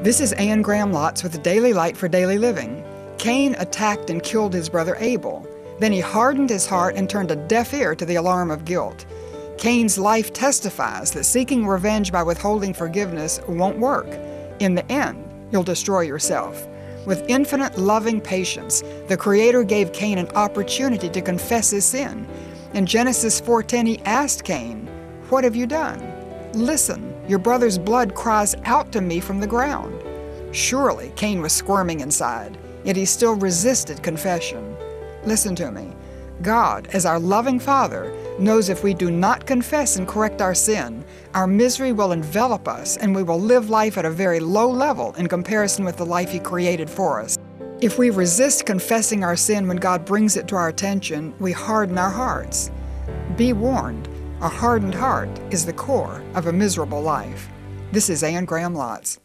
This is Anne Graham Lotz with the Daily Light for Daily Living. Cain attacked and killed his brother Abel. Then he hardened his heart and turned a deaf ear to the alarm of guilt. Cain's life testifies that seeking revenge by withholding forgiveness won't work. In the end, you'll destroy yourself. With infinite loving patience, the Creator gave Cain an opportunity to confess his sin. In Genesis 4:10, he asked Cain, "What have you done? Listen, your brother's blood cries out to me from the ground." Surely Cain was squirming inside, yet he still resisted confession. Listen to me. God, as our loving Father, knows if we do not confess and correct our sin, our misery will envelop us and we will live life at a very low level in comparison with the life He created for us. If we resist confessing our sin when God brings it to our attention, we harden our hearts. Be warned, a hardened heart is the core of a miserable life. This is Anne Graham Lotz.